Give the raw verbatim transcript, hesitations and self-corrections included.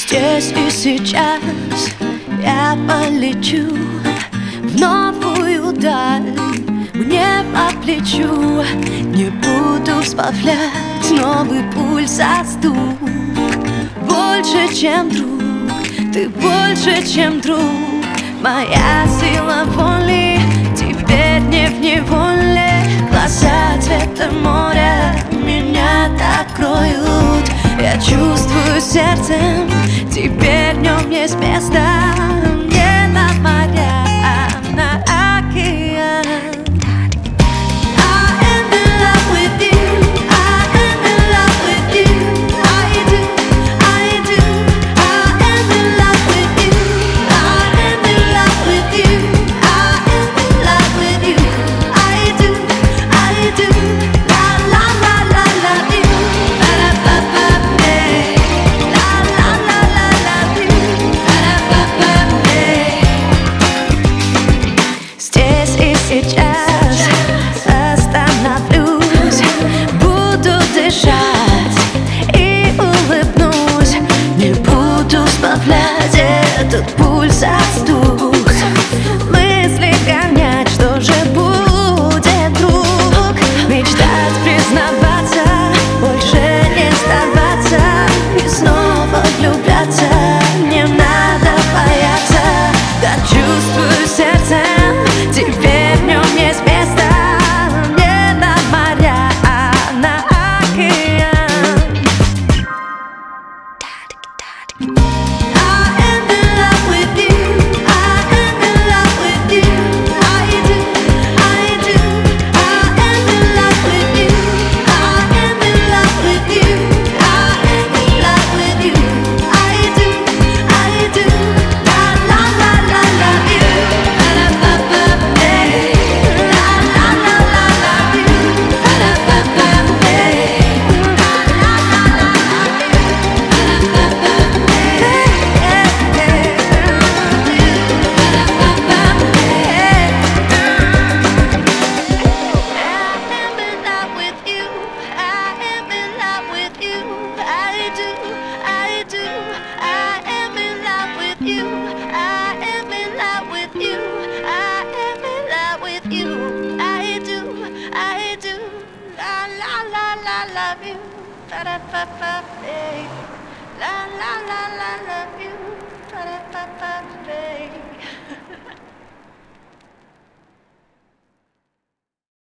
Здесь и сейчас я полечу в новую даль, мне по плечу. Не буду сбавлять новый пульс, а стук. Больше, чем друг, ты больше, чем друг. Моя сила воли теперь не в неволе. Глаза цвета моря меня так кроют. Я чувствую сердцем, теперь в нем есть место. Не на моря, а на океан. Сейчас остановлюсь, буду дышать и улыбнусь. Не буду сбавлять этот пульс, а стук. Мысли гонять, что же будет, друг? Мечтать, признаваться, больше не сдаваться и снова влюбляться. Не надо бояться, да чувствую сердцем, теперь в нем есть место. Не на моря, а на океан. I am in love with you, I am in love with you. I do, I do, I am in love with you. I am in love with you, I am in love with you. I do, I do, la la la la love you. La la la la la la love you. La la la la la la love you, ba da ba ba, babe. La la la la love you, ba da ba ba, babe.